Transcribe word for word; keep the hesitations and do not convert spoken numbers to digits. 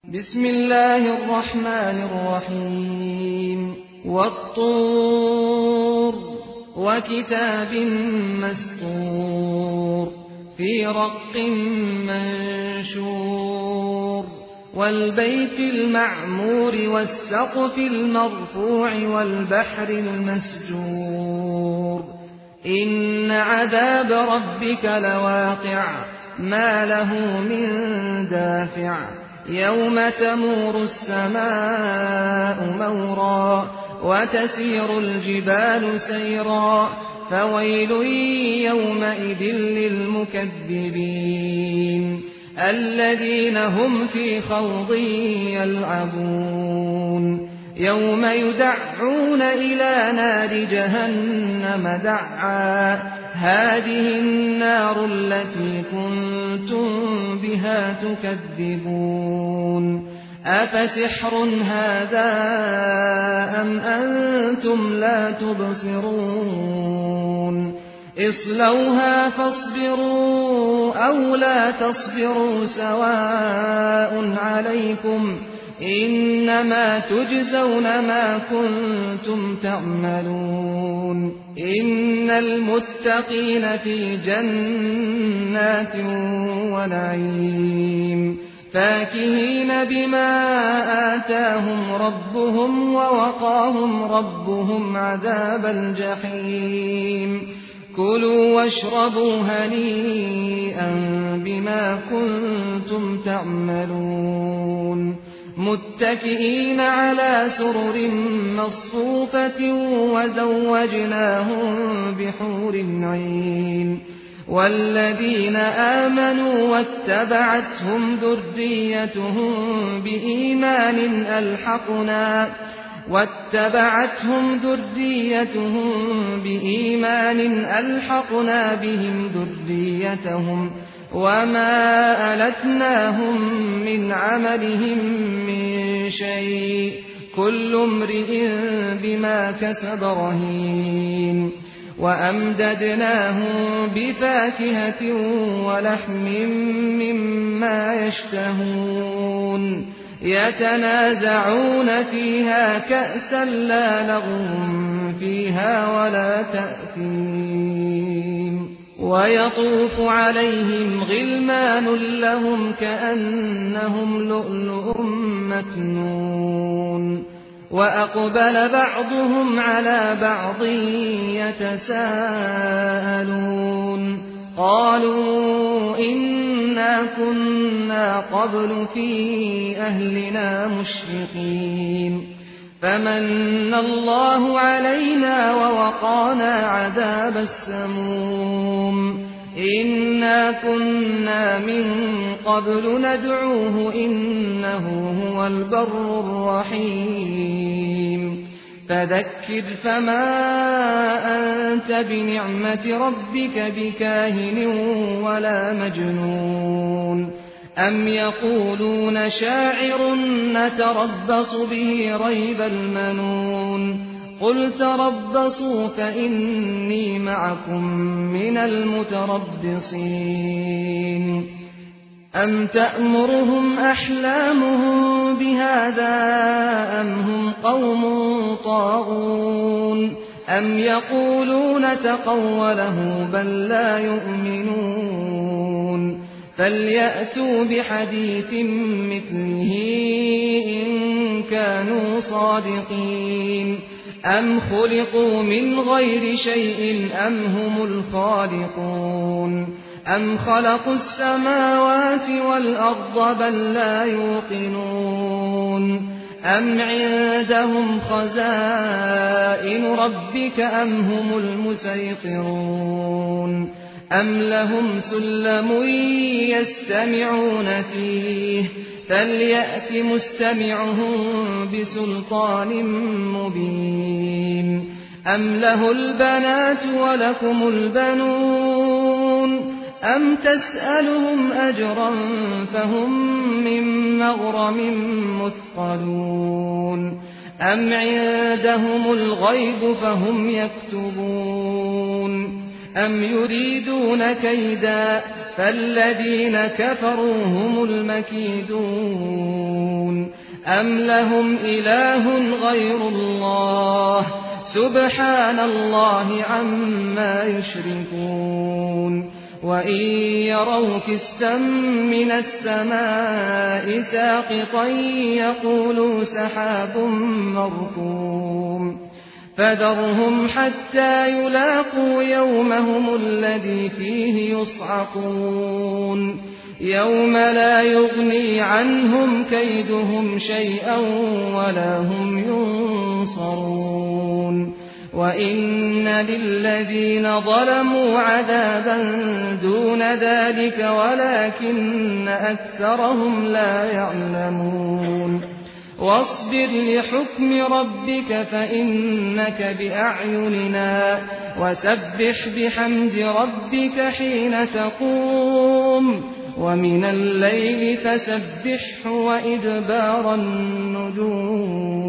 بسم الله الرحمن الرحيم والطور وكتاب مسطور في رق منشور والبيت المعمور والسقف المرفوع والبحر المسجور إن عذاب ربك لواقع ما له من دافع يوم تمور السماء مورا وتسير الجبال سيرا فويل يومئذ للمكذبين الذين هم في خوض يلعبون يوم يدعون إلى نار جهنم دعا هذه النار التي كنتم بها تكذبون أفسحر هذا أم أنتم لا تبصرون اصلوها فاصبروا أو لا تصبروا سواء عليكم إنما تجزون ما كنتم تعملون إن المتقين في جنات ونعيم فاكهين بما آتاهم ربهم ووقاهم ربهم عذاب الجحيم كلوا واشربوا هنيئا بما كنتم تعملون متكئين على سرر مصفوفة وزوجناهم بحور عين والذين آمنوا واتبعتهم ذريتهم بإيمان ألحقنا واتبعتهم ذريتهم بإيمان ألحقنا بهم ذريتهم وما ألتناهم من عملهم من شيء كل امرئ بما كسب رهين وأمددناهم بفاكهة ولحم مما يشتهون يتنازعون فيها كأسا لا لغو فيها ولا تأثيم ويطوف عليهم غلمان لهم كأنهم لؤلؤ مكنون وأقبل بعضهم على بعض يتساءلون قالوا إنا كنا قبل في أهلنا مشفقين فمن الله علينا ووقانا عذاب السموم إنا كنا من قبل ندعوه إنه هو البر الرحيم فذكر فما أنت بنعمة ربك بكاهن ولا مجنون أم يقولون شاعر نتربص به ريب المنون قل تربصوا فإني معكم من المتربصين أم تأمرهم أحلامهم بهذا أم هم قوم طاغون أم يقولون تقوله بل لا يؤمنون فليأتوا بحديث مثله إن كانوا صادقين أم خلقوا من غير شيء أم هم الخالقون أم خلقوا السماوات والأرض بل لا يوقنون أم عندهم خزائن ربك أم هم المسيطرون أم لهم سلم يستمعون فيه فليأت مستمعهم بسلطان مبين أم له البنات ولكم البنون أم تسألهم أجرا فهم من مغرم مثقلون أم عندهم الغيب فهم يكتبون أم يريدون كيدا فالذين كفروا هم المكيدون أم لهم إله غير الله سبحان الله عما يشركون وإن يروا كسفا من السماء ساقطا يقولوا سحاب مركوم فذرهم حتى يلاقوا يومهم الذي فيه يصعقون يوم لا يغني عنهم كيدهم شيئا ولا هم ينصرون وإن للذين ظلموا عذابا دون ذلك ولكن أكثرهم لا يعلمون واصبر لحكم ربك فإنك بأعيننا وسبح بحمد ربك حين تقوم ومن الليل فسبحه وإدبار النجوم